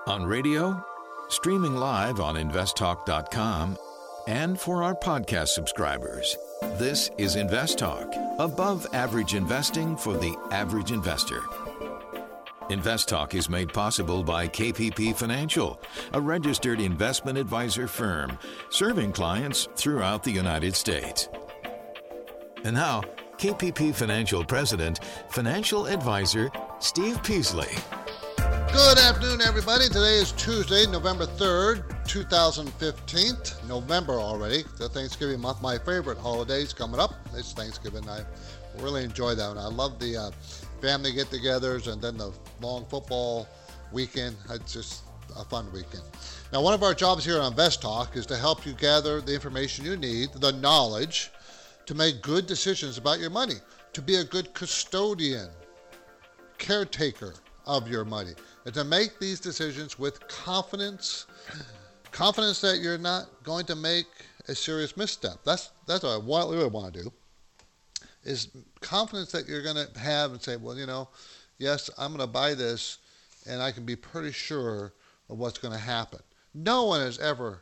On radio, streaming live on investtalk.com, and for our podcast subscribers. This is Invest Talk, above average investing for the average investor. Invest Talk is made possible by KPP Financial, a registered investment advisor firm serving clients throughout the United States. And now, KPP Financial President, Financial Advisor Steve Peasley. Good afternoon, everybody. Today is Tuesday, November 3rd, 2015. November already, the Thanksgiving month. My favorite holidays coming up. It's Thanksgiving. I really enjoy that one. I love the family get-togethers and then the long football weekend. It's just a fun weekend. Now, one of our jobs here on Invest Talk is to help you gather the information you need, the knowledge, to make good decisions about your money, to be a good custodian, caretaker of your money, and to make these decisions with confidence that you're not going to make a serious misstep. That's what I really want to do, is confidence that you're going to have and say, well, yes, I'm going to buy this, and I can be pretty sure of what's going to happen. No one is ever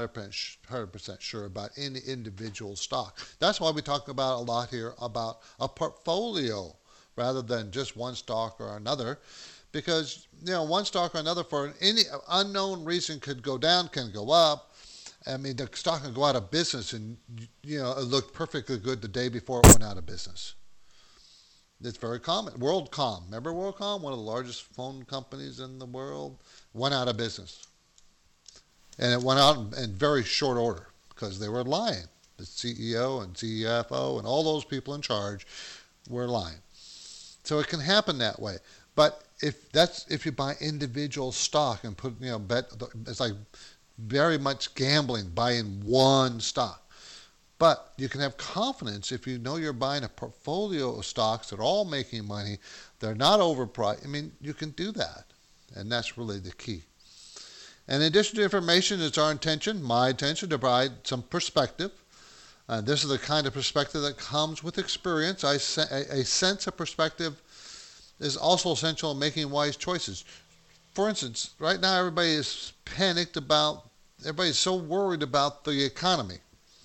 100% sure about any individual stock. That's why we talk about a lot here about a portfolio rather than just one stock or another, because one stock or another for any unknown reason could go down, can go up. I mean, the stock can go out of business, and it looked perfectly good the day before it went out of business. It's very common. WorldCom, remember WorldCom, one of the largest phone companies in the world, went out of business, and it went out in very short order because they were lying. The CEO and CFO and all those people in charge were lying. So it can happen that way. But if you buy individual stock and bet, it's like very much gambling, buying one stock. But you can have confidence if you know you're buying a portfolio of stocks that are all making money, they're not overpriced. I mean, you can do that. And that's really the key. And in addition to information, it's my intention, to provide some perspective. This is the kind of perspective that comes with experience. A sense of perspective is also essential in making wise choices. For instance, right now everybody is everybody's so worried about the economy.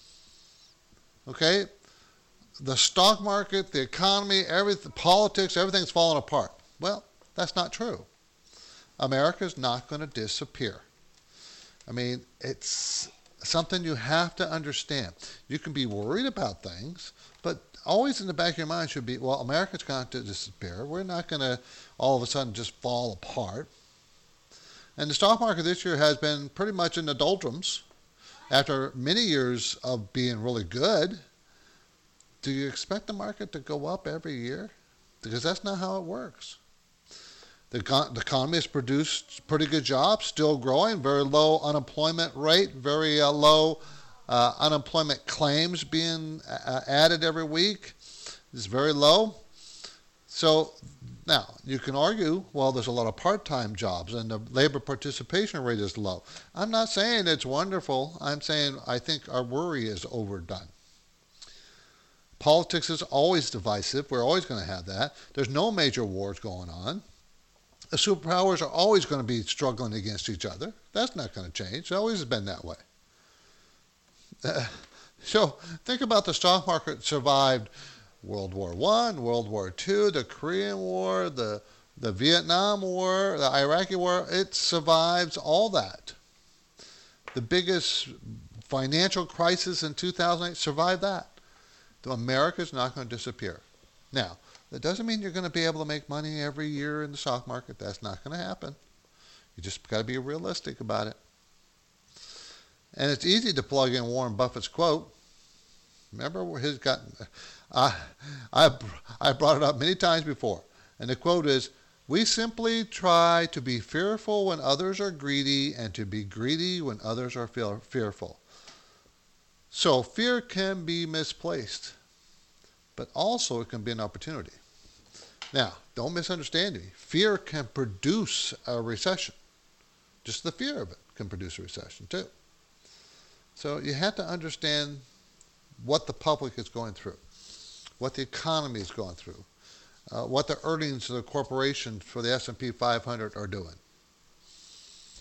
Okay? The stock market, the economy, politics, everything's falling apart. Well, that's not true. America's not going to disappear. I mean, it's something you have to understand. You can be worried about things, but always in the back of your mind should be, well, America's going to disappear. We're not going to all of a sudden just fall apart. And the stock market this year has been pretty much in the doldrums after many years of being really good. Do you expect the market to go up every year? Because that's not how it works. The economy has produced pretty good jobs, still growing, very low unemployment rate, very low unemployment claims being added every week. It's very low. So now you can argue, well, there's a lot of part-time jobs and the labor participation rate is low. I'm not saying it's wonderful. I'm saying I think our worry is overdone. Politics is always divisive. We're always going to have that. There's no major wars going on. The superpowers are always going to be struggling against each other. That's not going to change. It always has been that way. So think about the stock market survived World War I, World War II, the Korean War, the Vietnam War, the Iraqi War. It survives all that. The biggest financial crisis in 2008 survived that. America's not going to disappear. Now, that doesn't mean you're going to be able to make money every year in the stock market. That's not going to happen. You just got to be realistic about it. And it's easy to plug in Warren Buffett's quote. Remember I brought it up many times before. And the quote is, "We simply try to be fearful when others are greedy and to be greedy when others are fearful." So fear can be misplaced, but also it can be an opportunity. Now, don't misunderstand me. Fear can produce a recession. Just the fear of it can produce a recession too. So you have to understand what the public is going through, what the economy is going through, what the earnings of the corporation for the S&P 500 are doing.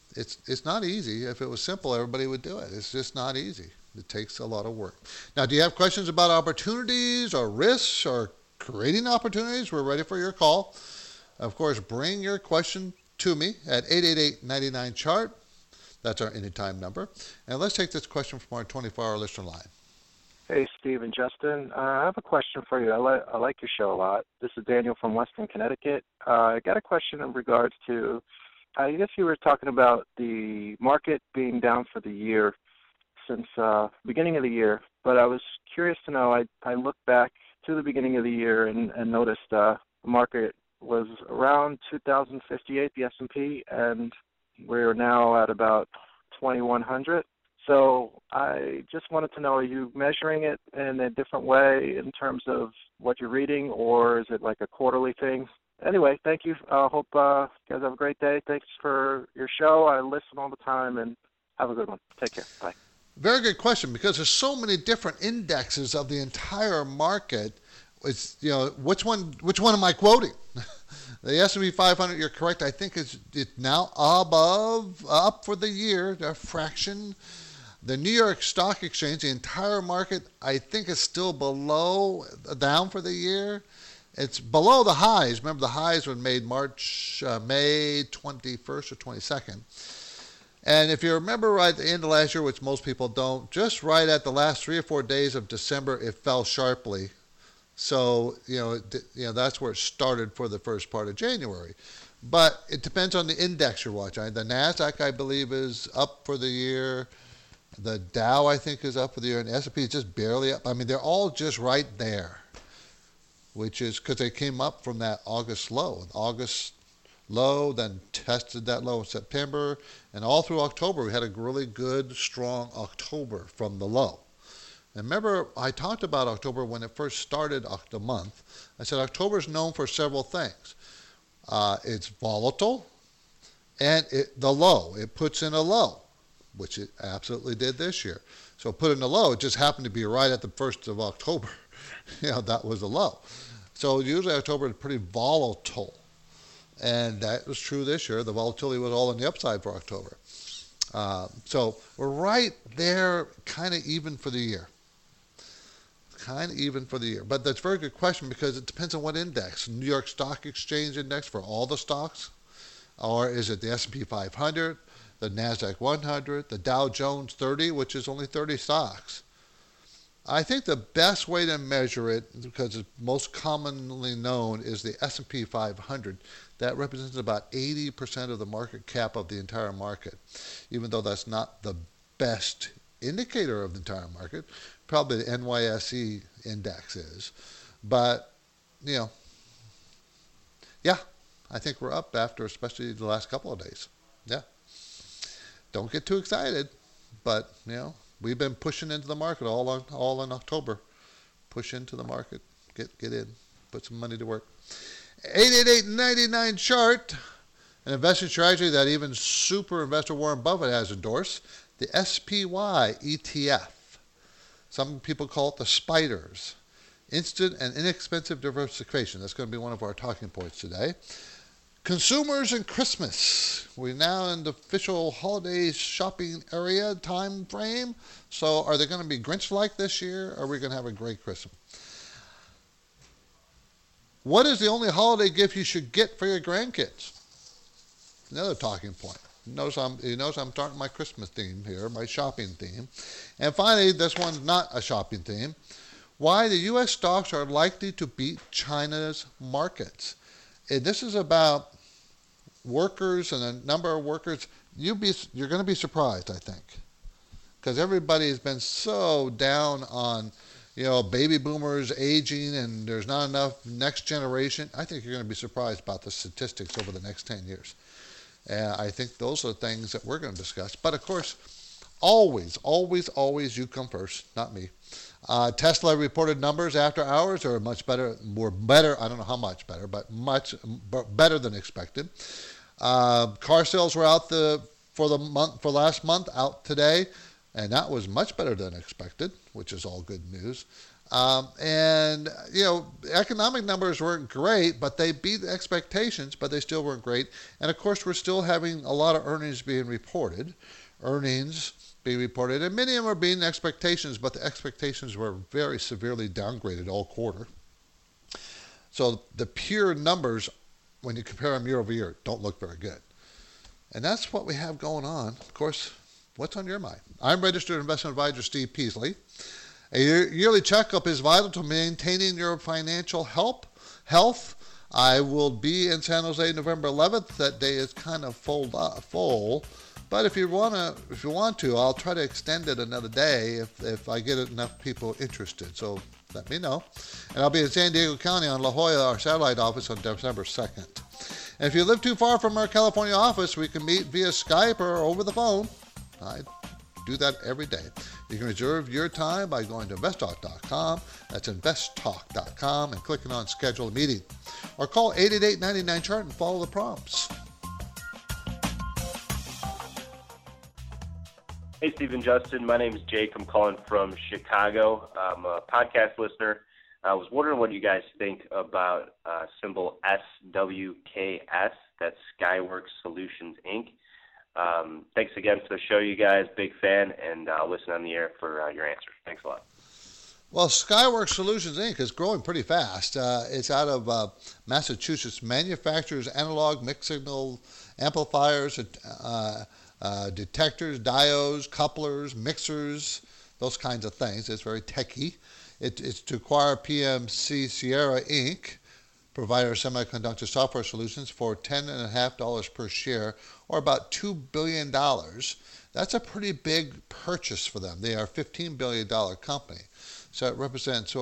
It's not easy. If it was simple, everybody would do it. It's just not easy. It takes a lot of work. Now, do you have questions about opportunities or risks or creating opportunities? We're ready for your call. Of course, bring your question to me at 888-99-CHART. That's our anytime number. And let's take this question from our 24-hour listener line. Hey, Steve and Justin. I have a question for you. I like your show a lot. This is Daniel from Western Connecticut. I got a question in regards to, I guess you were talking about the market being down for the year since beginning of the year, but I was curious to know, I looked back to the beginning of the year and noticed the market was around 2,058, the S&P, and we're now at about 2,100. So I just wanted to know, are you measuring it in a different way in terms of what you're reading, or is it like a quarterly thing? Anyway, thank you. I hope you guys have a great day. Thanks for your show. I listen all the time, and have a good one. Take care. Bye. Very good question, because there's so many different indexes of the entire market. It's, which one am I quoting? The S&P 500, you're correct. I think it's now up for the year, a fraction. The New York Stock Exchange, the entire market, I think is still down for the year. It's below the highs. Remember, the highs were made May 21st or 22nd. And if you remember right at the end of last year, which most people don't, just right at the last 3 or 4 days of December, it fell sharply. So, that's where it started for the first part of January. But it depends on the index you're watching. The NASDAQ, I believe, is up for the year. The Dow, I think, is up for the year. And the S&P is just barely up. I mean, they're all just right there, which is because they came up from that August low. August low, then tested that low in September. And all through October, we had a really good, strong October from the low. And remember, I talked about October when it first started the month. I said October is known for several things. It's volatile, and the low. It puts in a low, which it absolutely did this year. So put in a low. It just happened to be right at the 1st of October. That was a low. So usually October is pretty volatile. And that was true this year. The volatility was all on the upside for October. So we're right there, kind of even for the year. But that's a very good question, because it depends on what index. New York Stock Exchange index for all the stocks? Or is it the S&P 500, the NASDAQ 100, the Dow Jones 30, which is only 30 stocks? I think the best way to measure it, because it's most commonly known, is the S&P 500. That represents about 80% of the market cap of the entire market, even though that's not the best indicator of the entire market. Probably the NYSE index is. But, I think we're up after especially the last couple of days. Yeah. Don't get too excited, but, we've been pushing into the market all in October. Push into the market. Get in. Put some money to work. 888-99-CHART, an investment strategy that even super investor Warren Buffett has endorsed, the SPY ETF. Some people call it the spiders. Instant and inexpensive diversification. That's going to be one of our talking points today. Consumers and Christmas. We're now in the official holiday shopping area time frame. So are they going to be Grinch-like this year, or are we going to have a great Christmas? What is the only holiday gift you should get for your grandkids? Another talking point. You notice I'm starting my Christmas theme here, my shopping theme. And finally, this one's not a shopping theme. Why the U.S. stocks are likely to beat China's markets. And this is about workers and a number of workers. You're going to be surprised, I think, because everybody has been so down on baby boomers aging and there's not enough next generation. I think you're going to be surprised about the statistics over the next 10 years. And I think those are things that we're going to discuss. But of course, always you come first, not me. Tesla reported numbers after hours are much better, I don't know how much better, but much better than expected. Car sales were out for last month, out today. And that was much better than expected, which is all good news. Economic numbers weren't great, but they beat expectations, but they still weren't great. And of course, we're still having a lot of earnings being reported. And many of them are beating expectations, but the expectations were very severely downgraded all quarter. So the pure numbers, when you compare them year over year, don't look very good. And that's what we have going on. Of course, what's on your mind? I'm registered investment advisor Steve Peasley. A yearly checkup is vital to maintaining your financial health. I will be in San Jose November 11th. That day is kind of full. But if you want to, I'll try to extend it another day if I get enough people interested. So let me know. And I'll be in San Diego County on La Jolla, our satellite office, on December 2nd. And if you live too far from our California office, we can meet via Skype or over the phone. I do that every day. You can reserve your time by going to investtalk.com. That's investtalk.com and clicking on Schedule a Meeting. Or call 888-99-CHART and follow the prompts. Hey, Steve and Justin. My name is Jake. I'm calling from Chicago. I'm a podcast listener. I was wondering what you guys think about symbol SWKS. That's Skyworks Solutions, Inc. Thanks again for the show, you guys. Big fan, and I'll listen on the air for your answers. Thanks a lot. Well, Skyworks Solutions, Inc. is growing pretty fast. It's out of Massachusetts. Manufactures analog mixed-signal amplifiers, detectors, diodes, couplers, mixers, those kinds of things. It's very techy. It's to acquire PMC Sierra, Inc., provider of semiconductor software solutions, for $10.50 per share, or about $2 billion. That's a pretty big purchase for them. They are a $15 billion company. So it represents,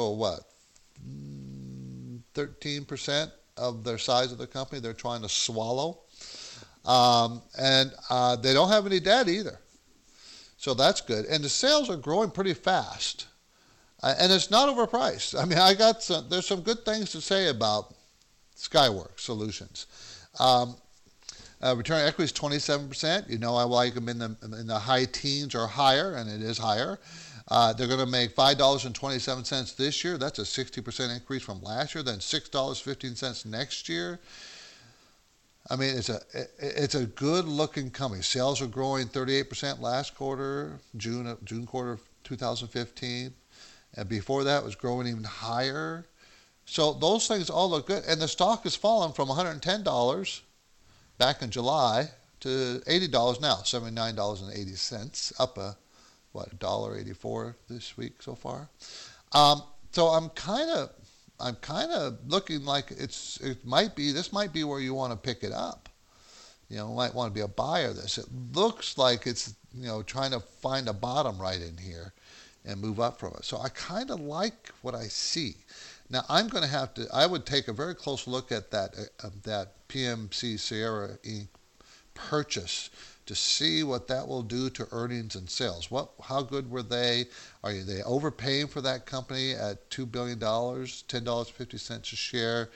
13% of their size of the company they're trying to swallow. And they don't have any debt either. So that's good. And the sales are growing pretty fast. And it's not overpriced. I mean, there's some good things to say about Skyworks Solutions. Return on equity is 27%. You know, I like them in the high teens or higher, and it is higher. They're going to make $5.27 this year. That's a 60% increase from last year. Then $6.15 next year. I mean, it's a good-looking company. Sales are growing 38% last quarter, June quarter of 2015. And before that, it was growing even higher. So those things all look good. And the stock has fallen from $110 back in July to $80 now, $79.80, up $1.84 this week so far. So I'm kind of looking like this might be where you want to pick it up. You might want to be a buyer of this. It looks like it's, trying to find a bottom right in here and move up from it. So I kind of like what I see. Now I would take a very close look at that PMC Sierra Inc. purchase to see what that will do to earnings and sales. How good were they? Are they overpaying for that company at $2 billion, $10.50 a share?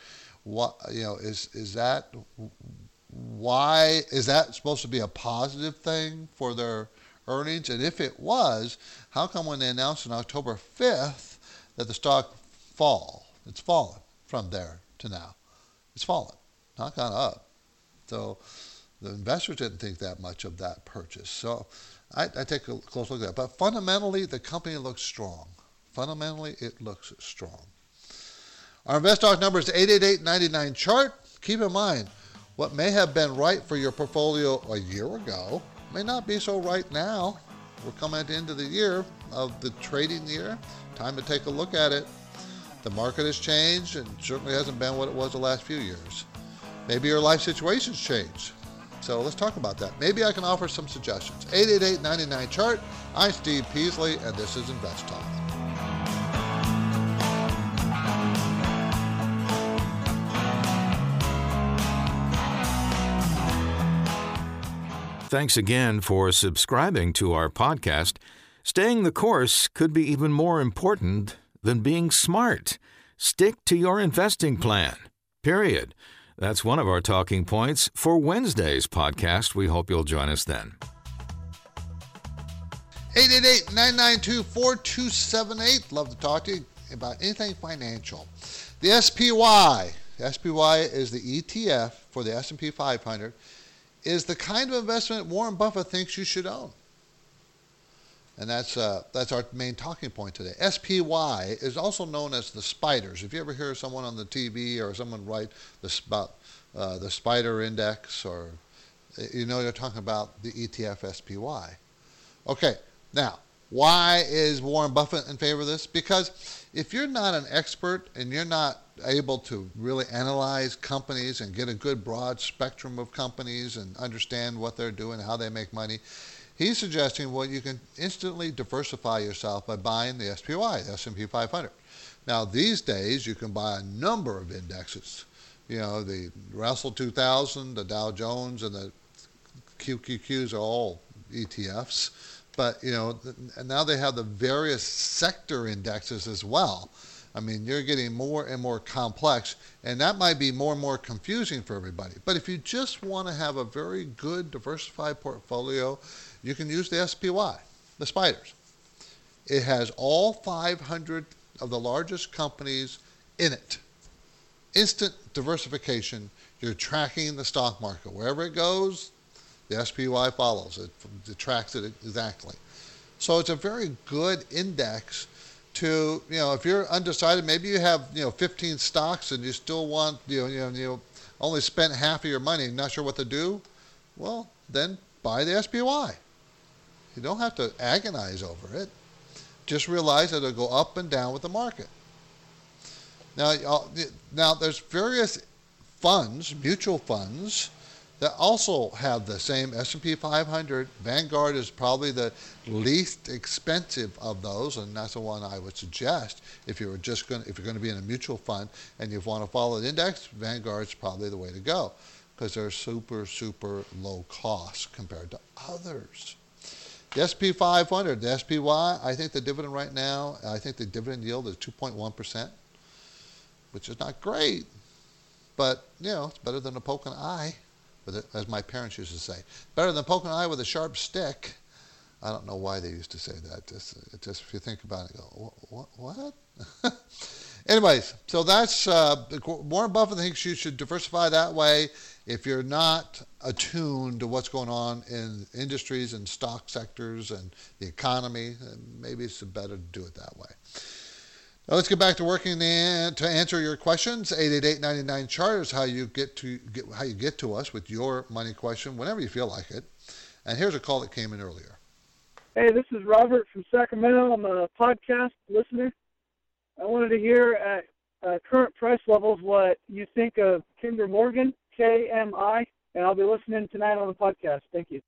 Why is that supposed to be a positive thing for their earnings? And if it was, how come when they announced on October 5th that the stock it's fallen from there to now? It's fallen, not gone up. So the investors didn't think that much of that purchase. So I take a close look at that. But fundamentally, the company looks strong. Fundamentally, it looks strong. Our InvestTalk number is 888-99-CHART. Keep in mind, what may have been right for your portfolio a year ago may not be so right now. We're coming at the end of the year, of the trading year. Time to take a look at it. The market has changed and certainly hasn't been what it was the last few years. Maybe your life situation's changed. So let's talk about that. Maybe I can offer some suggestions. 888-99-CHART. I'm Steve Peasley, and this is Invest Talk. Thanks again for subscribing to our podcast. Staying the course could be even more important than being smart. Stick to your investing plan. Period. That's one of our talking points for Wednesday's podcast. We hope you'll join us then. 888-992-4278. Love to talk to you. about anything financial. The SPY is the ETF for the S&P 500, is the kind of investment Warren Buffett thinks you should own. And that's our main talking point today. SPY is also known as the spiders. If you ever hear someone on the TV or someone write about the spider index, or they're talking about the ETF SPY. Okay, now, why is Warren Buffett in favor of this? Because if you're not an expert and you're not able to really analyze companies and get a good broad spectrum of companies and understand what they're doing, how they make money, he's suggesting, well, you can instantly diversify yourself by buying the SPY, the S&P 500. Now, these days, you can buy a number of indexes. The Russell 2000, the Dow Jones, and the QQQs are all ETFs. But, and now they have the various sector indexes as well. I mean, you're getting more and more complex, and that might be more and more confusing for everybody. But if you just want to have a very good diversified portfolio, you can use the SPY, the spiders. It has all 500 of the largest companies in it. Instant diversification. You're tracking the stock market. Wherever it goes, the SPY follows it. It tracks it exactly. So it's a very good index to, if you're undecided, maybe you have, 15 stocks and you still want, you only spent half of your money, not sure what to do. Well, then buy the SPY. You don't have to agonize over it. Just realize that it'll go up and down with the market. Now there's various funds, mutual funds, that also have the same S&P 500. Vanguard is probably the least expensive of those, and that's the one I would suggest if you're going to be in a mutual fund and you want to follow the index. Vanguard's probably the way to go because they're super, super low cost compared to others. The S&P 500, the SPY, I think the dividend right now, I think the dividend yield is 2.1%, which is not great, but it's better than a poke in the eye. As my parents used to say, better than poking an eye with a sharp stick. I don't know why they used to say that. Just if you think about it, go, what? Anyways, so that's Warren Buffett thinks you should diversify that way. If you're not attuned to what's going on in industries and stock sectors and the economy, maybe it's better to do it that way. Now let's get back to working to answer your questions. 888-99-CHART is how you get to us with your money question whenever you feel like it. And here's a call that came in earlier. Hey, this is Robert from Sacramento. I'm a podcast listener. I wanted to hear at current price levels what you think of Kinder Morgan, KMI, and I'll be listening tonight on the podcast. Thank you.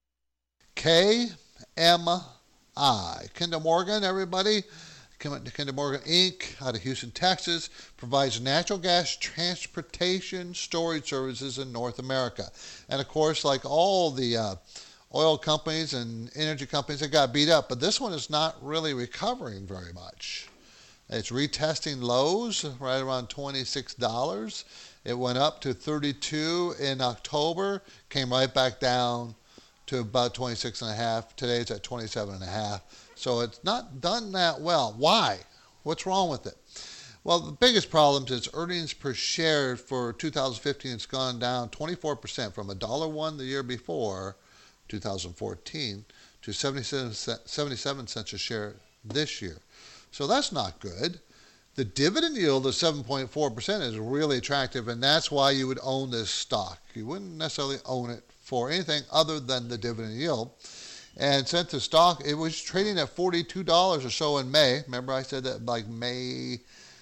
KMI. Kinder Morgan, everybody. Kinder Morgan Inc. out of Houston, Texas, provides natural gas transportation storage services in North America. And of course, like all the oil companies and energy companies, they got beat up, but this one is not really recovering very much. It's retesting lows right around $26. It went up to $32 in October, came right back down to about 26.5. Today it's at 27.5. So it's not done that well. Why? What's wrong with it? Well, the biggest problem is earnings per share for 2015. It's gone down 24% from $1.01 the year before, 2014, to 77 cents a share this year. So that's not good. The dividend yield of 7.4% is really attractive, and that's why you would own this stock. You wouldn't necessarily own it for anything other than the dividend yield. And since the stock, it was trading at $42 or so in May. Remember I said that like May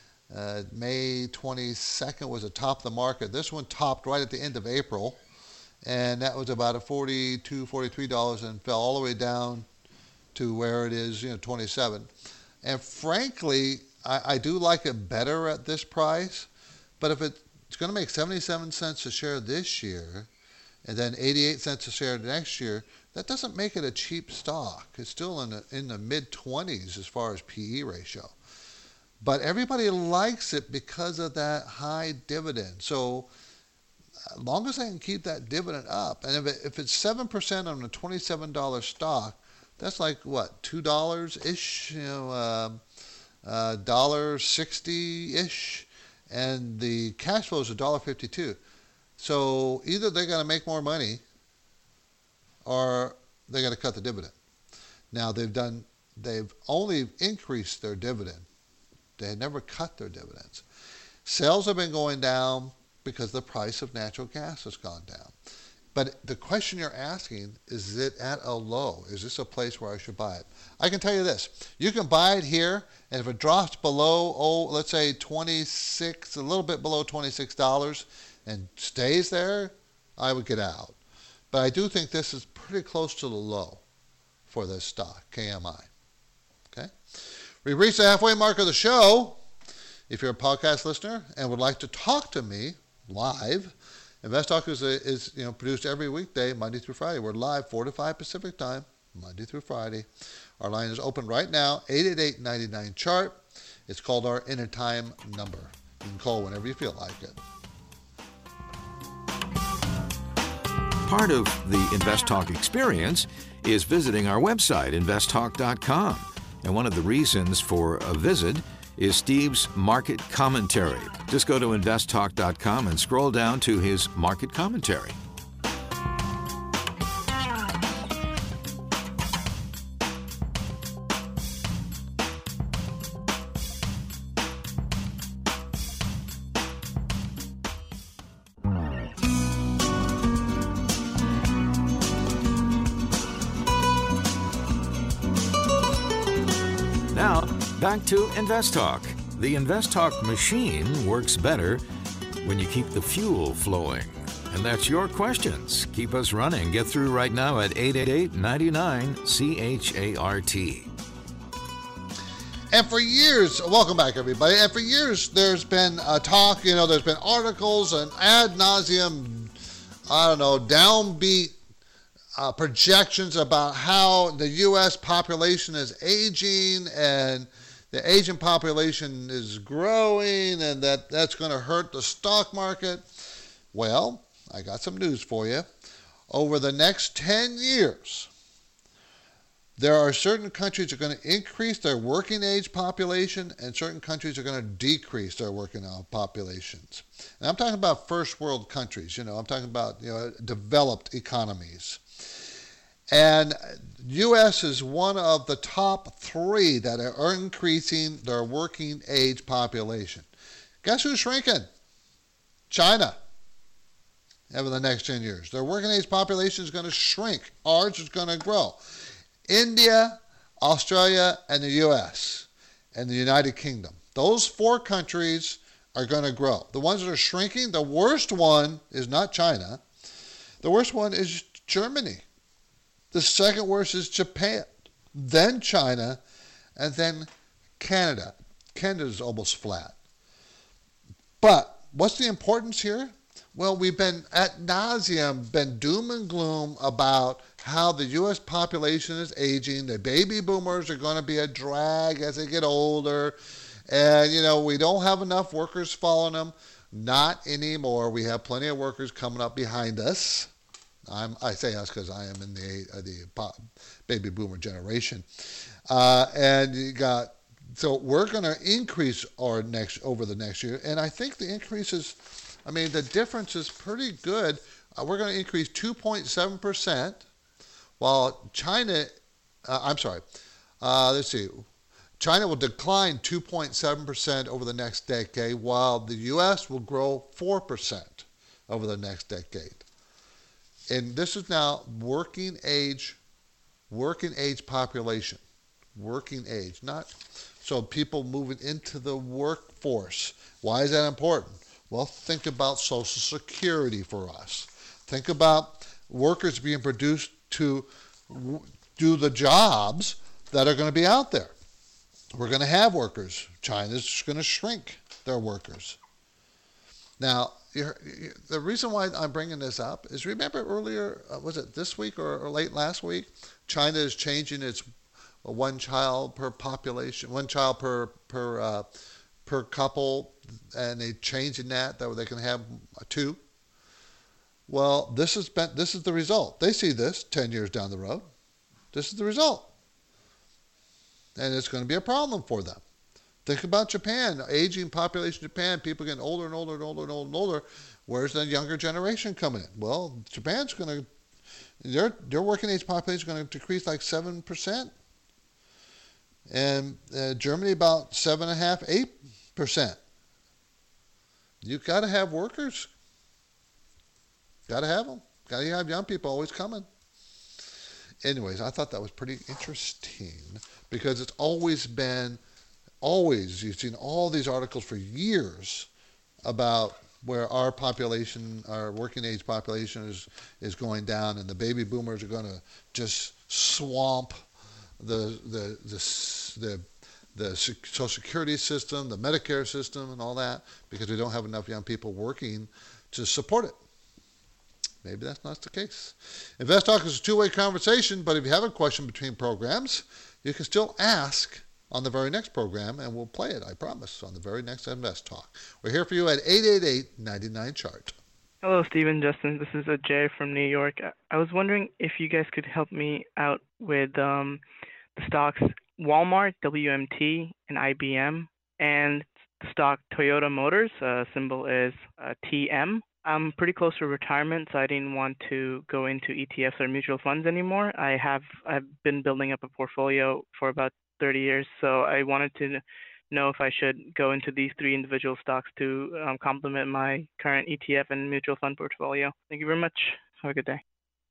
22nd was the top of the market. This one topped right at the end of April, and that was about at $42, $43 and fell all the way down to where it is, 27. And frankly, I do like it better at this price, but if it's going to make 77 cents a share this year and then 88 cents a share next year, that doesn't make it a cheap stock. It's still in the mid-20s as far as PE ratio. But everybody likes it because of that high dividend. So as long as I can keep that dividend up, and if it's 7% on a $27 stock, that's like, what, $2-ish? $1.60-ish, and the cash flow is $1.52. So either they're going to make more money or they're going to cut the dividend. Now they've only increased their dividend. They had never cut their dividends. Sales have been going down because the price of natural gas has gone down. But the question you're asking, is it at a low? Is this a place where I should buy it? I can tell you this. You can buy it here, and if it drops below, let's say 26, a little bit below $26, and stays there, I would get out. But I do think this is pretty close to the low for this stock, KMI. Okay? We've reached the halfway mark of the show. If you're a podcast listener and would like to talk to me live, Invest Talk is produced every weekday, Monday through Friday. We're live 4 to 5 Pacific time, Monday through Friday. Our line is open right now, 888-99-CHART. It's called our anytime number. You can call whenever you feel like it. Part of the Invest Talk experience is visiting our website, investtalk.com. And one of the reasons for a visit is Steve's market commentary. Just go to investtalk.com and scroll down to his market commentary. Now, back to Invest Talk. The Invest Talk machine works better when you keep the fuel flowing. And that's your questions. Keep us running. Get through right now at 888-99-CHART. And for years, welcome back everybody, and for years there's been talk, there's been articles and ad nauseum, downbeat projections about how the U.S. population is aging and the Asian population is growing and that's going to hurt the stock market. Well, I got some news for you. Over the next 10 years, there are certain countries that are going to increase their working age population and certain countries are going to decrease their working age populations. And I'm talking about first world countries. I'm talking about developed economies. And U.S. is one of the top 3 that are increasing their working age population. Guess who's shrinking? China. Over the next 10 years. Their working age population is going to shrink. Ours is going to grow. India, Australia, and the U.S. and the United Kingdom. Those 4 countries are going to grow. The ones that are shrinking, the worst one is not China. The worst one is Germany. The second worst is Japan, then China, and then Canada. Canada is almost flat. But what's the importance here? Well, we've been ad nauseum, been doom and gloom about how the U.S. population is aging. The baby boomers are going to be a drag as they get older. And, we don't have enough workers following them. Not anymore. We have plenty of workers coming up behind us. I say us because I am in the baby boomer generation. And so we're going to increase over the next year. And I think the increase is, the difference is pretty good. We're going to increase 2.7%, while China, let's see, China will decline 2.7% over the next decade, while the U.S. will grow 4% over the next decade. And this is now working age population, working age, not so people moving into the workforce. Why is that important? Well, think about Social Security for us. Think about workers being produced to do the jobs that are going to be out there. We're going to have workers. China's going to shrink their workers. Now, the reason why I'm bringing this up is, remember earlier, was it this week or late last week? China is changing its one child per population, one child per couple, and they're changing that they can have 2. Well, this is the result. They see this 10 years down the road. This is the result. And it's going to be a problem for them. Think about Japan, aging population of Japan, people getting older and older and older and older and older. Where's the younger generation coming in? Well, Japan's going to, their working age population is going to decrease like 7%. And Germany about 7.5%, 8%. You've got to have workers. Got to have them. Got to have young people always coming. Anyways, I thought that was pretty interesting because it's always, you've seen all these articles for years about where our population, our working age population is going down, and the baby boomers are going to just swamp the Social Security system, the Medicare system, and all that because we don't have enough young people working to support it. Maybe that's not the case. Invest Talk is a two-way conversation, but if you have a question between programs, you can still ask on the very next program, and we'll play it, I promise, on the very next Invest Talk. We're here for you at 888-99-CHART. Hello, Stephen, Justin. This is Jay from New York. I was wondering if you guys could help me out with the stocks Walmart, WMT, and IBM, and the stock Toyota Motors. Symbol is TM. I'm pretty close to retirement, so I didn't want to go into ETFs or mutual funds anymore. I've been building up a portfolio for about 30 years, so I wanted to know if I should go into these three individual stocks to complement my current ETF and mutual fund portfolio. Thank you very much. Have a good day.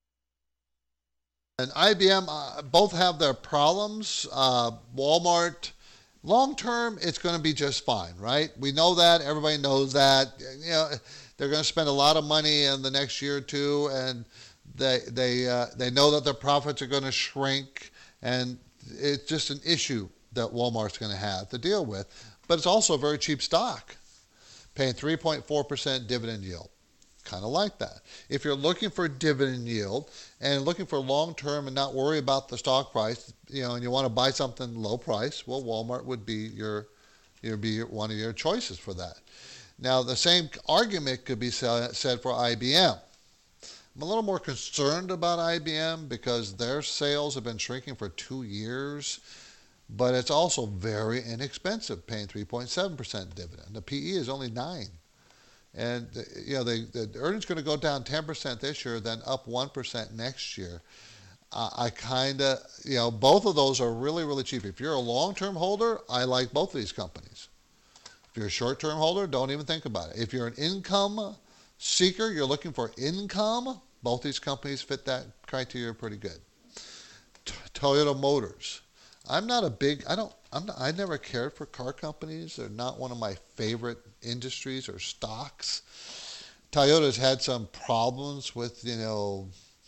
And IBM, both have their problems. Walmart, long term, it's going to be just fine, right? We know that. Everybody knows that. You know, they're going to spend a lot of money in the next year or two, and they know that their profits are going to shrink, and it's just an issue that Walmart's going to have to deal with. But it's also a very cheap stock, paying 3.4% dividend yield. Kind of like that. If you're looking for dividend yield and looking for long term and not worry about the stock price, you know, and you want to buy something low price, well, Walmart would be one of your choices for that. Now, the same argument could be said for IBM. I'm a little more concerned about IBM because their sales have been shrinking for 2 years, but it's also very inexpensive, paying 3.7% dividend. The PE is only 9. And you know, the earnings are going to go down 10% this year, then up 1% next year. I kind of, you know, both of those are really, really cheap. If you're a long-term holder, I like both of these companies. If you're a short-term holder, don't even think about it. If you're an income seeker, you're looking for income, both these companies fit that criteria pretty good. Toyota Motors. I never cared for car companies. They're not one of my favorite industries or stocks. Toyota's had some problems with, you know,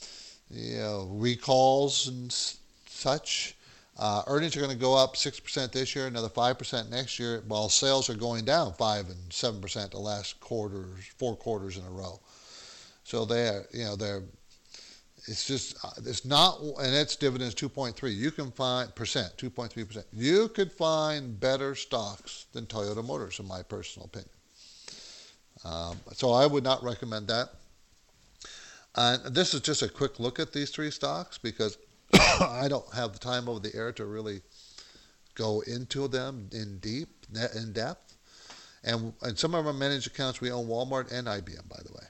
recalls and such. Earnings are going to go up 6% this year, another 5% next year, while sales are going down 5 and 7% the last 4 quarters in a row. So it's not, and its dividends 2.3. You can find 2.3%. You could find better stocks than Toyota Motors, in my personal opinion. So I would not recommend that. And this is just a quick look at these three stocks because I don't have the time over the air to really go into them in depth. And some of our managed accounts, we own Walmart and IBM, by the way.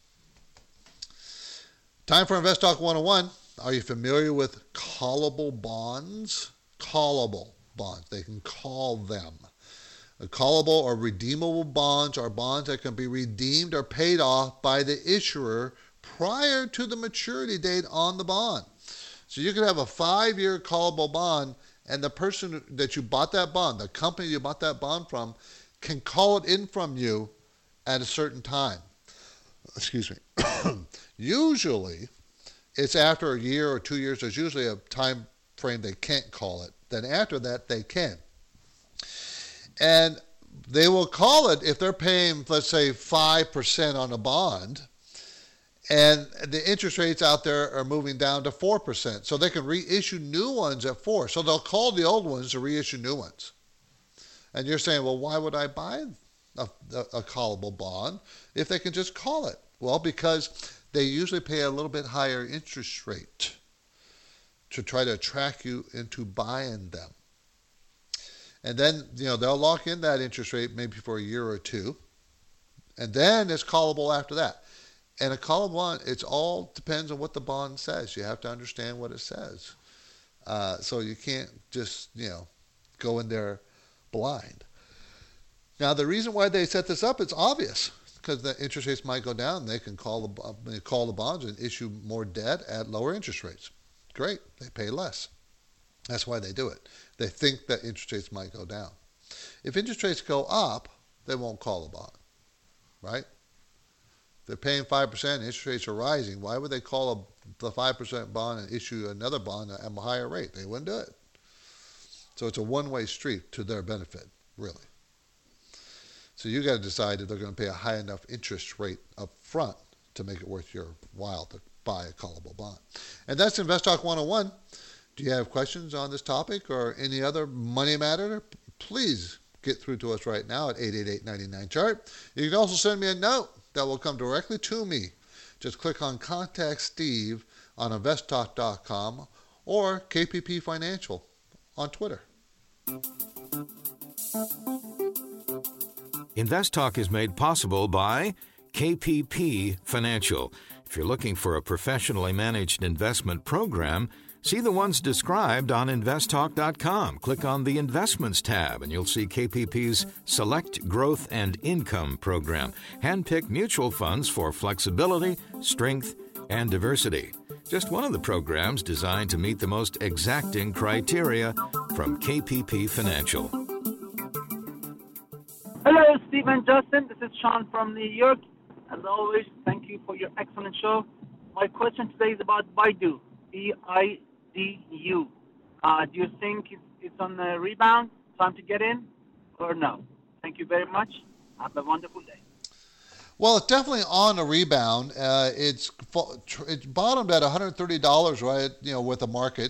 Time for Invest Talk 101. Are you familiar with callable bonds? Callable bonds. They can call them. Callable or redeemable bonds are bonds that can be redeemed or paid off by the issuer prior to the maturity date on the bond. So you could have a 5-year callable bond, and the person that you bought that bond, the company you bought that bond from, can call it in from you at a certain time. Excuse me. Usually, it's after a year or 2 years. There's usually a time frame they can't call it. Then after that, they can. And they will call it if they're paying, let's say, 5% on a bond, and the interest rates out there are moving down to 4%. So they can reissue new ones at 4%. So they'll call the old ones to reissue new ones. And you're saying, well, why would I buy a callable bond if they can just call it? Well, because they usually pay a little bit higher interest rate to try to attract you into buying them. And then, they'll lock in that interest rate maybe for a year or two. And then it's callable after that. And a callable bond, it all depends on what the bond says. You have to understand what it says. So you can't just, go in there blind. Now, the reason why they set this up, it's obvious. Because the interest rates might go down. They can call the bonds and issue more debt at lower interest rates. Great. They pay less. That's why they do it. They think that interest rates might go down. If interest rates go up, they won't call a bond, right? They're paying 5%, interest rates are rising. Why would they call the 5% bond and issue another bond at a higher rate? They wouldn't do it. So it's a one-way street to their benefit, really. So you got to decide if they're going to pay a high enough interest rate up front to make it worth your while to buy a callable bond. And that's Invest Talk 101. Do you have questions on this topic or any other money matter? Please get through to us right now at 888-99-CHART. You can also send me a note that will come directly to me. Just click on Contact Steve on investtalk.com or KPP Financial on Twitter. Invest Talk is made possible by KPP Financial. If you're looking for a professionally managed investment program, see the ones described on investtalk.com. Click on the Investments tab and you'll see KPP's Select Growth and Income program. Handpicked mutual funds for flexibility, strength, and diversity. Just one of the programs designed to meet the most exacting criteria from KPP Financial. Hello, Steve and Justin. This is Sean from New York. As always, thank you for your excellent show. My question today is about Baidu, BIDU. Do you think it's on the rebound? Time to get in or no? Thank you very much. Have a wonderful day. Well, it's definitely on a rebound. It's bottomed at $130, right? With the market.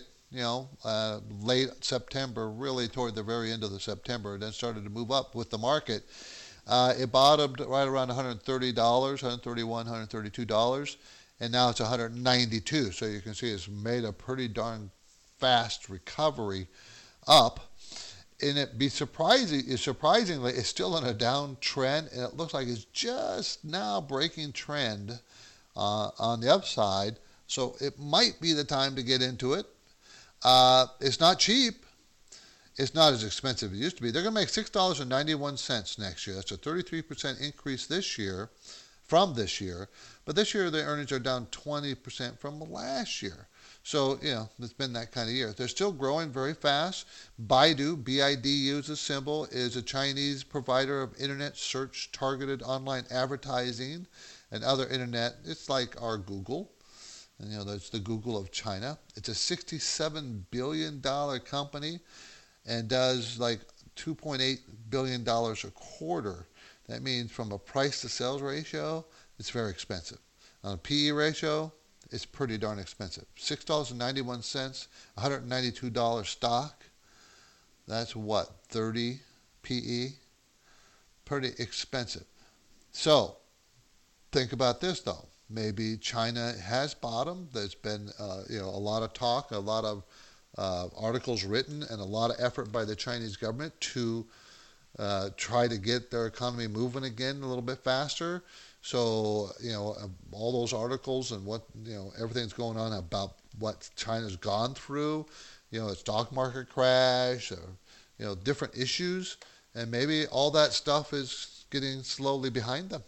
Late September, really toward the very end of the September, and then started to move up with the market. It bottomed right around $130, $131, $132, and now it's $192. So you can see it's made a pretty darn fast recovery up. And surprisingly, it's still in a downtrend, and it looks like it's just now breaking trend on the upside. So it might be the time to get into it. It's not cheap. It's not as expensive as it used to be. They're going to make $6.91 next year. That's a 33% increase from this year. But this year, the earnings are down 20% from last year. So, it's been that kind of year. They're still growing very fast. Baidu, B-I-D-U is a symbol, is a Chinese provider of internet search targeted online advertising and other internet. It's like our Google. And, that's the Google of China. It's a $67 billion company and does like $2.8 billion a quarter. That means from a price to sales ratio, it's very expensive. On a PE ratio, it's pretty darn expensive. $6.91, $192 stock. That's what, 30 PE? Pretty expensive. So, think about this though. Maybe China has bottomed. There's been a lot of talk, a lot of articles written, and a lot of effort by the Chinese government to try to get their economy moving again a little bit faster. So, all those articles and what, everything's going on about what China's gone through, a stock market crash, or, different issues, and maybe all that stuff is getting slowly behind them.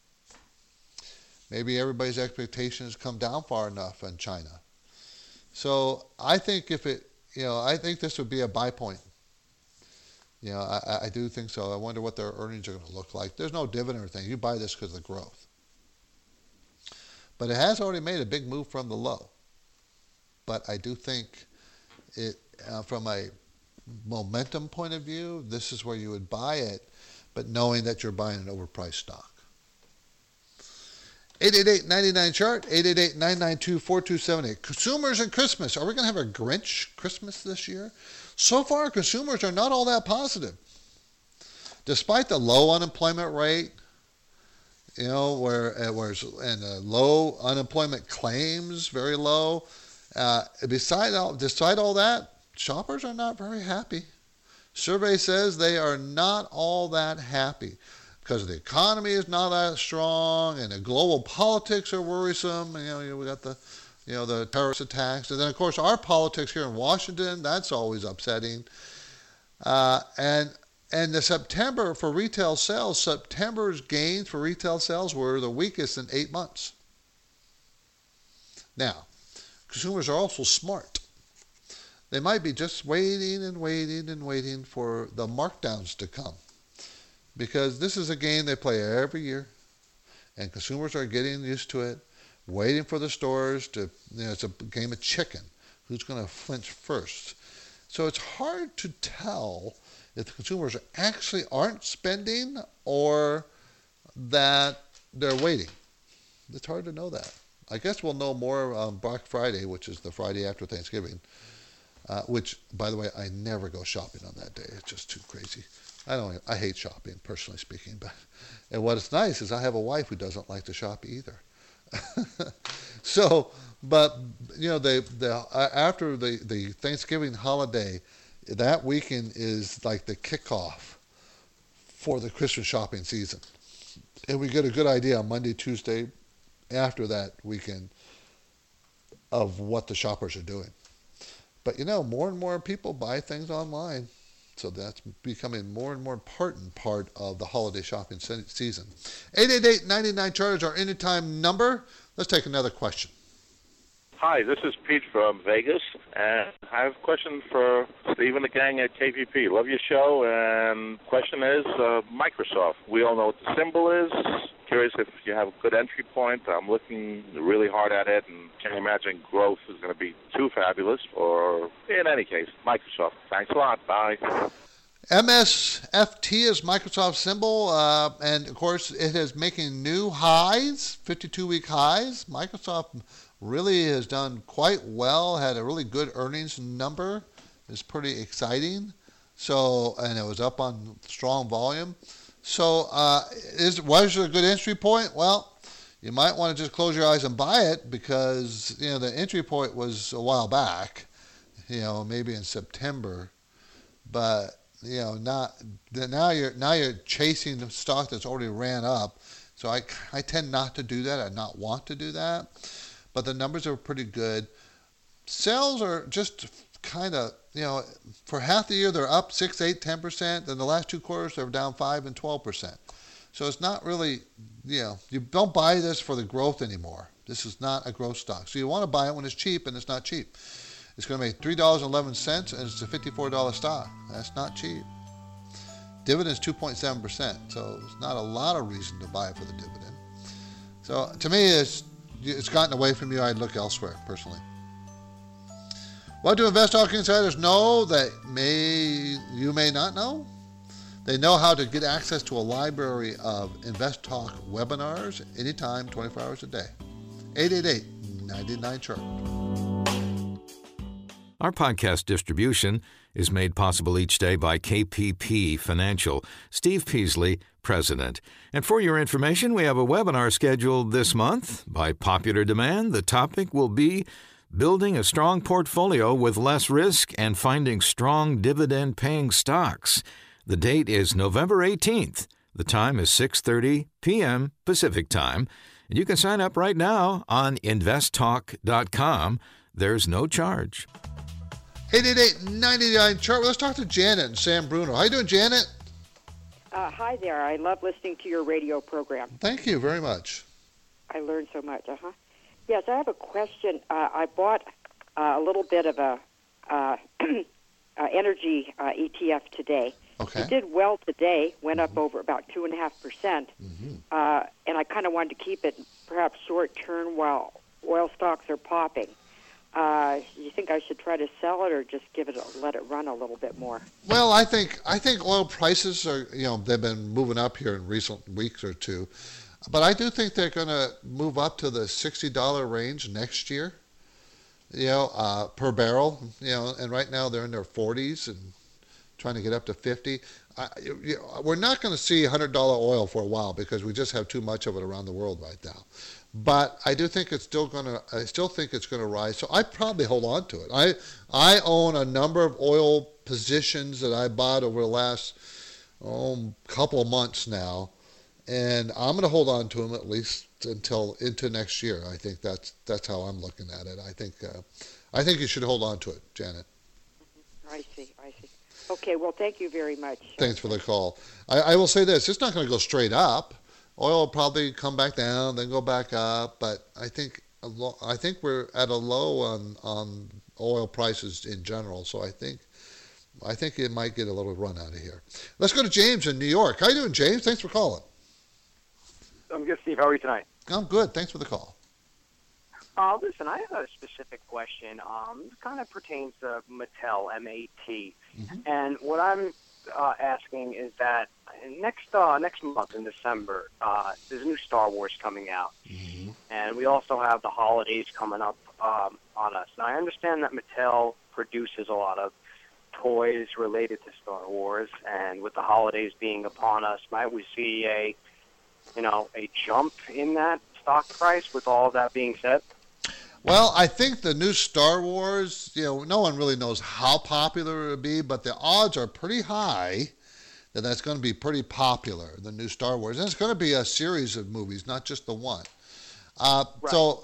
Maybe everybody's expectations come down far enough in China. So I think I think this would be a buy point. I do think so. I wonder what their earnings are going to look like. There's no dividend or anything. You buy this because of the growth. But it has already made a big move from the low. But I do think it, from a momentum point of view, this is where you would buy it, but knowing that you're buying an overpriced stock. 888-99-CHART, 888-992-4278. Consumers and Christmas. Are we going to have a Grinch Christmas this year? So far, consumers are not all that positive. Despite the low unemployment rate, and low unemployment claims, very low. Despite all that, shoppers are not very happy. Survey says they are not all that happy because the economy is not that strong and the global politics are worrisome. We got the terrorist attacks. And then, of course, our politics here in Washington, that's always upsetting. And the September for retail sales, September's gains for retail sales were the weakest in 8 months. Now, consumers are also smart. They might be just waiting and waiting and waiting for the markdowns to come, because this is a game they play every year, and consumers are getting used to it, waiting for the stores to, it's a game of chicken. Who's going to flinch first? So it's hard to tell if the consumers actually aren't spending or that they're waiting. It's hard to know that. I guess we'll know more on Black Friday, which is the Friday after Thanksgiving, which, by the way, I never go shopping on that day. It's just too crazy. I hate shopping, personally speaking. And what is nice is I have a wife who doesn't like to shop either. So, but after the Thanksgiving holiday, that weekend is like the kickoff for the Christmas shopping season, and we get a good idea on Monday, Tuesday, after that weekend of what the shoppers are doing. But more and more people buy things online, so that's becoming more and more important part of the holiday shopping season. 888-99-CHART is our anytime number. Let's take another question. Hi, this is Pete from Vegas, and I have a question for Steve and the gang at KPP. Love your show, and question is Microsoft. We all know what the symbol is. Curious if you have a good entry point. I'm looking really hard at it, and can't imagine growth is going to be too fabulous, or in any case, Microsoft. Thanks a lot. Bye. MSFT is Microsoft's symbol, and of course it is making new highs, 52-week highs. Microsoft really has done quite well, had a really good earnings number. It's pretty exciting. So, and it was up on strong volume. So, was it a good entry point? Well, you might want to just close your eyes and buy it, because the entry point was a while back, maybe in September, but now you're chasing the stock that's already ran up. So I tend not to do that. I not want to do that. But the numbers are pretty good. Sales are just kind of, for half the year they're up 6, 8, 10%. Then the last 2 quarters they're down 5 and 12%. So it's not really, you don't buy this for the growth anymore. This is not a growth stock. So you want to buy it when it's cheap, and it's not cheap. It's going to make $3.11, and it's a $54 stock. That's not cheap. Dividend's 2.7%, so there's not a lot of reason to buy it for the dividend. So to me, it's gotten away from you. I'd look elsewhere, personally. What do InvestTalk insiders know that you may not know? They know how to get access to a library of InvestTalk webinars anytime, 24 hours a day. 888-99-CHART. Our podcast distribution is made possible each day by KPP Financial. Steve Peasley, President. And for your information, we have a webinar scheduled this month. By popular demand, the topic will be Building a Strong Portfolio with Less Risk and Finding Strong Dividend-Paying Stocks. The date is November 18th. The time is 6:30 p.m. Pacific Time. And you can sign up right now on investtalk.com. There's no charge. 888-99-CHART. Let's talk to Janet and San Bruno. How you doing, Janet? Hi there. I love listening to your radio program. Thank you very much. I learned so much. Yes, I have a question. I bought a little bit of a energy ETF today. Okay. It did well today, went up over about 2.5%, and I kind of wanted to keep it perhaps short-term while oil stocks are popping. You think I should try to sell it or just let it run a little bit more? Well, I think oil prices are, they've been moving up here in recent weeks or two. But I do think they're going to move up to the $60 range next year, per barrel, and right now they're in their 40s and trying to get up to 50. We're not going to see $100 oil for a while because we just have too much of it around the world right now. But I do think I still think it's going to rise. So I probably hold on to it. I own a number of oil positions that I bought over the last couple of months now, and I'm going to hold on to them at least until into next year. I think that's how I'm looking at it. I think you should hold on to it, Janet. I see. Okay, well, thank you very much. Thanks for the call. I will say this: it's not going to go straight up. Oil will probably come back down, then go back up. But I think we're at a low on oil prices in general. So I think it might get a little run out of here. Let's go to James in New York. How you doing, James? Thanks for calling. I'm good, Steve. How are you tonight? I'm good. Thanks for the call. Listen, I have a specific question. It kind of pertains to Mattel, M-A-T. Mm-hmm. And what I'm asking is that next month in December, there's a new Star Wars coming out. Mm-hmm. And we also have the holidays coming up on us. And I understand that Mattel produces a lot of toys related to Star Wars. And with the holidays being upon us, might we see a jump in that stock price with all of that being said? Well, I think the new Star Wars, no one really knows how popular it will be, but the odds are pretty high that that's going to be pretty popular, the new Star Wars. And it's going to be a series of movies, not just the one. Right. So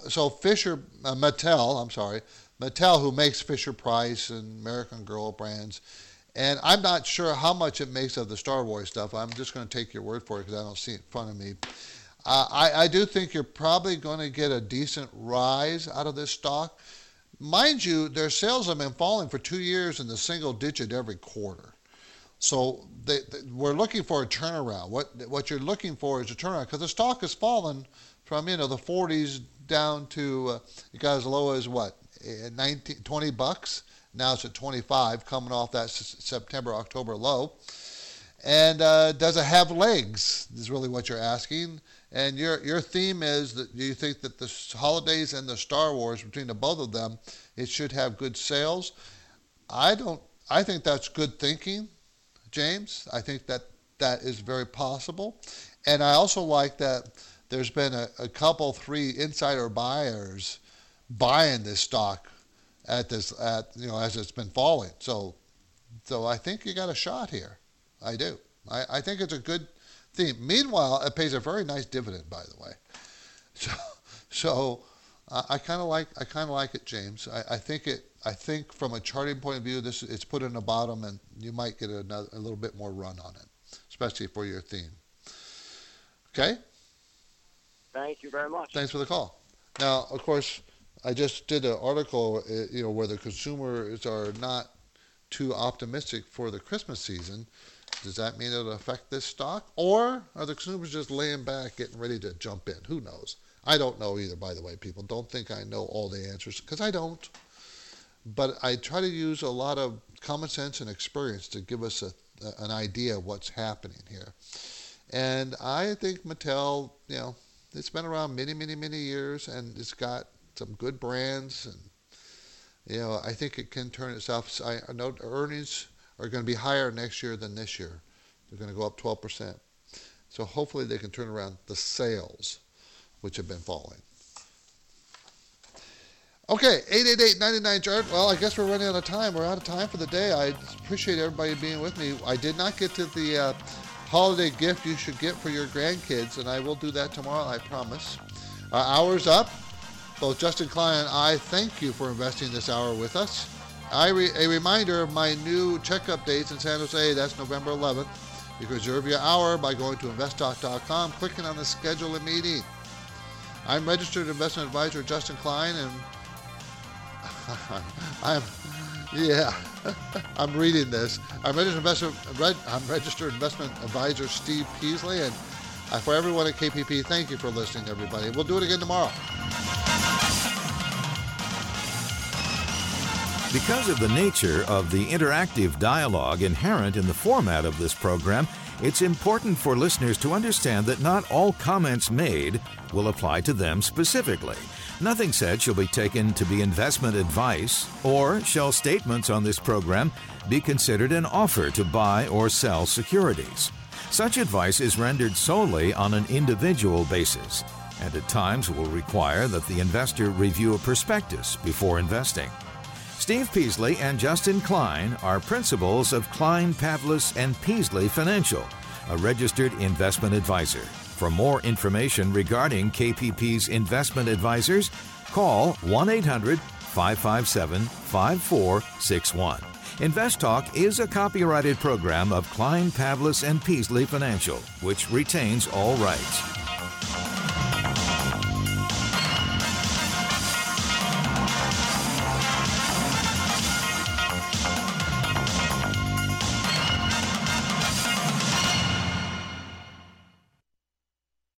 Mattel, who makes Fisher-Price and American Girl brands, and I'm not sure how much it makes of the Star Wars stuff. I'm just going to take your word for it because I don't see it in front of me. I do think you're probably going to get a decent rise out of this stock. Mind you, their sales have been falling for 2 years in the single digit every quarter. So we're looking for a turnaround. What you're looking for is a turnaround because the stock has fallen from the 40s down to it got as low as what, $20. Now it's at 25, coming off that September, October low. And does it have legs is really what you're asking. And your theme is that you think that the holidays and the Star Wars, between the both of them, it should have good sales. I think that's good thinking, James. I think that is very possible. And I also like that there's been a couple, 3 insider buyers buying this stock as it's been falling. So I think you got a shot here. I do. I think it's a good theme. Meanwhile, it pays a very nice dividend, by the way. So I kind of like it, James. I think from a charting point of view, it's put in the bottom, and you might get a little bit more run on it, especially for your theme. Okay. Thank you very much. Thanks for the call. Now, of course, I just did an article, where the consumers are not too optimistic for the Christmas season. Does that mean it'll affect this stock? Or are the consumers just laying back, getting ready to jump in? Who knows? I don't know either, by the way, people. Don't think I know all the answers, because I don't. But I try to use a lot of common sense and experience to give us an idea of what's happening here. And I think Mattel, it's been around many, many, many years, and it's got some good brands, and I think it can turn itself. I know earnings are going to be higher next year than this year. They're going to go up 12%. So hopefully they can turn around the sales, which have been falling. Okay, 888-99-CHART. Well, I guess we're running out of time. We're out of time for the day. I appreciate everybody being with me. I did not get to the holiday gift you should get for your grandkids, and I will do that tomorrow, I promise. Our hour's up. Both Justin Klein and I thank you for investing this hour with us. A reminder of my new checkup dates in San Jose. That's November 11th. You can reserve your hour by going to investtalk.com, clicking on the schedule a meeting. I'm registered investment advisor Justin Klein, and I'm reading this. I'm registered investment advisor Steve Peasley, and for everyone at KPP, thank you for listening, everybody. We'll do it again tomorrow. Because of the nature of the interactive dialogue inherent in the format of this program, it's important for listeners to understand that not all comments made will apply to them specifically. Nothing said shall be taken to be investment advice, or shall statements on this program be considered an offer to buy or sell securities. Such advice is rendered solely on an individual basis, and at times will require that the investor review a prospectus before investing. Steve Peasley and Justin Klein are principals of Klein, Pavlis, and Peasley Financial, a registered investment advisor. For more information regarding KPP's investment advisors, call 1-800-557-5461. Invest Talk is a copyrighted program of Klein, Pavlis, and Peasley Financial, which retains all rights.